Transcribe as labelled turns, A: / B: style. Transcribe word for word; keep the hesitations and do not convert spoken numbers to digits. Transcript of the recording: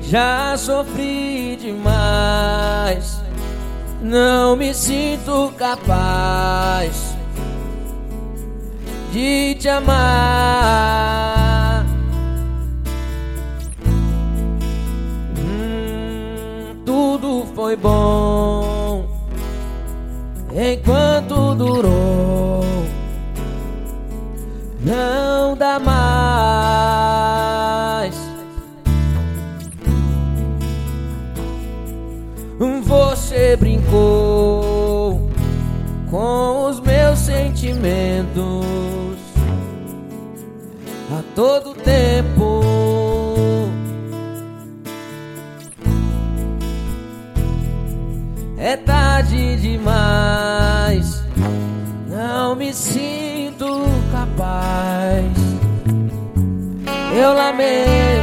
A: Já sofri demais, não me sinto capaz de te amar. hum, Tudo foi bom enquanto durou, não dá mais. Você brincou com os meus sentimentos a todo tempo. É tarde demais, não me sinto capaz. Eu lamento.